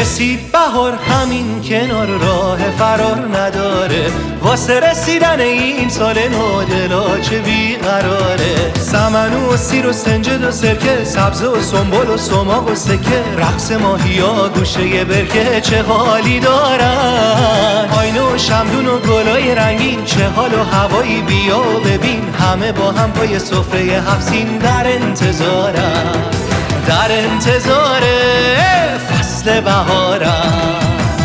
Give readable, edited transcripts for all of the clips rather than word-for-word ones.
رسید بهار همین کنار راه فرار نداره، واسه رسیدن این سال نو دلا چه بیقراره. سمنو و سیر و سنجد و سرکه، سبزه و سنبل و سماق و سکه، رقص ماهیا گوشه برکه چه حالی دارن. آینه و شمدون و گلای رنگین، چه حال و هوایی بیا و ببین، همه با هم پای سفره هفسین در انتظارن، در انتظار فصل بهارم.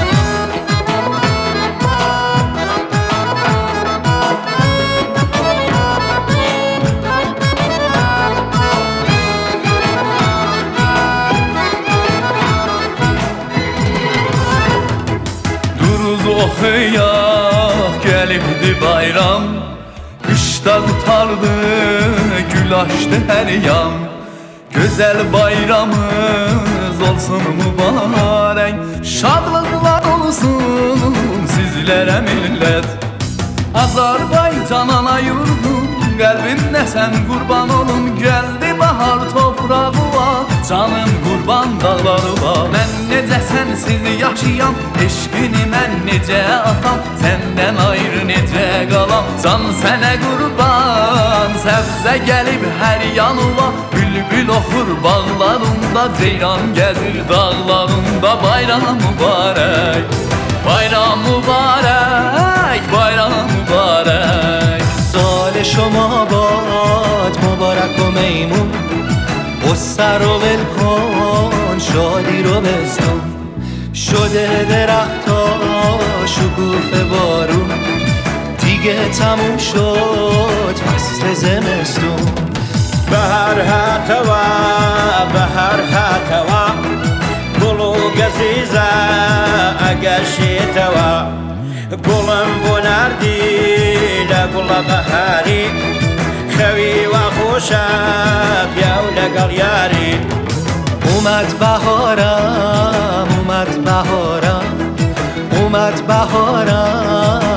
Oxuya gəlibdi bayram, qışda qutardı, gül açdı hər yan. Gözəl bayramımız olsun mübarək, şadlıqlar olsun sizlərə millət. Azərbaycan ana yurdum, qəlbimdə sən qurban olun, gəldi bahar toprağıma, canım qurban dağlarıma. Mən necə sənsiz yaşayam, eşqini mən necə atam, səndən ayrı necə qalam, can sənə qurban. Səbzə gəlib hər yanıma, bülbül oxur bağlarında, ceyran gəzir dağlarında. Bayram mübarək, bayram mübarək, bayram mübarək. سال شما باد مبارک و میمون، بستر رو ول کن شادی رو بستون، شده درختا شکوفه بارون، دیگه تموم شد فصل زمستون. بهر هاتوا بهر هاتوا گلو گزیزا اگشیتوا، گلم بناردی لگل بهاری، خوی و خوشم بیاو لگل یاری. اومد بهارم اومد بهارم اومد بهارم